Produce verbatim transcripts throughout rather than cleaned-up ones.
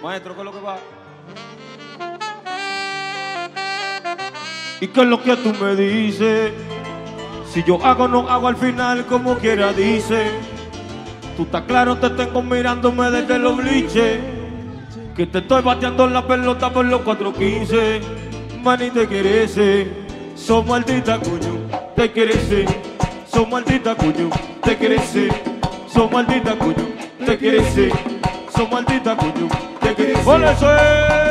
Maestro, ¿qué es lo que va? ¿Y qué es lo que tú me dices? Si yo hago, no hago al final como quiera, dice. Tú estás claro, te tengo mirándome desde los bliches, que te estoy bateando la pelota por los cuatro quince. Mani, te querese, so maldita coño, te querese, so maldita coño, te querese, so maldita coño, te querese, so maldita coño, te querese. ¡Por eso es!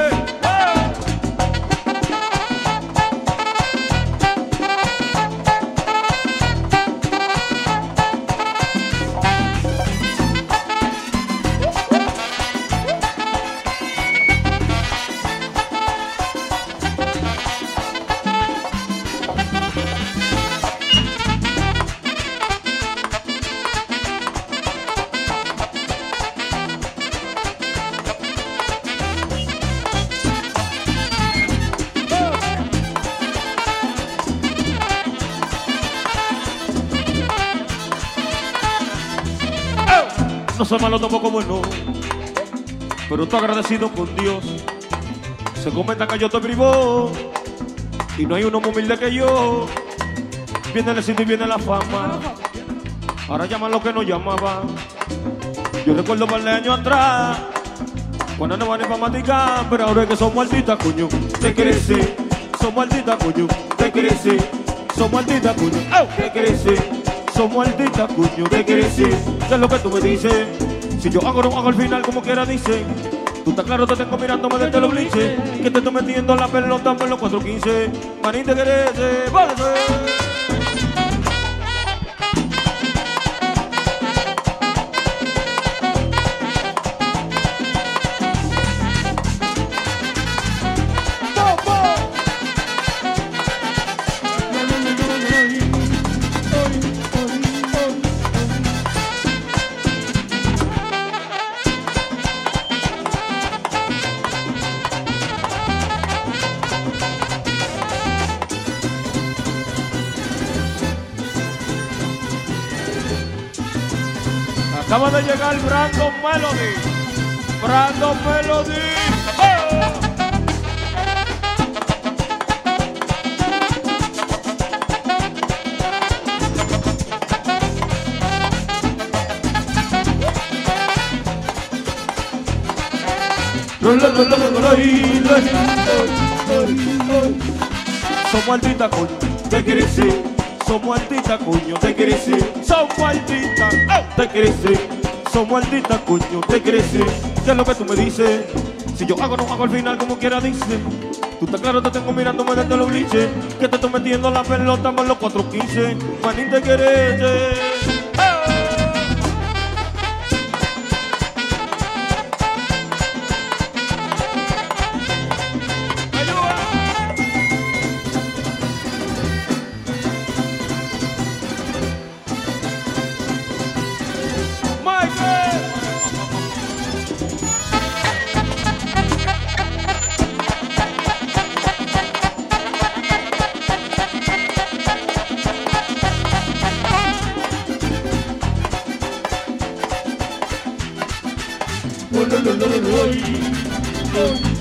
No soy malo tampoco bueno, pero estoy agradecido con Dios. Se comenta que yo estoy privado y no hay uno más humilde que yo. Viene el éxito y viene la fama, ahora llaman lo que no llamaban. Yo recuerdo par de años atrás, cuando no van ni para maticar, pero ahora es que son malditas, coño, te crece. Son malditas, coño, te crece. Son malditas, coño, te crece. Son malditas, coño, te crece. ¿Qué es lo que tú me dices? Si yo hago, no hago al final como quiera, dice. Tú estás claro, te tengo mirándome desde los bliches, que te estoy metiendo la pelota por los cuatro quince. Manín, te querés, vale. Acaba de llegar Brandon Melody. Brandon Melody. ¡Oh! Somos maldita coño, te crece. Somos maldita coño, te crece. Somos maldita, te crece. Somos maldita coño, te crece. ¿Qué es lo que tú me dices? Si yo hago, no hago al final como quiera, dice. Tú estás claro, te tengo mirándome desde los bliches, que te estoy metiendo la pelota por los cuatro quince. Manín, te querés. Oh,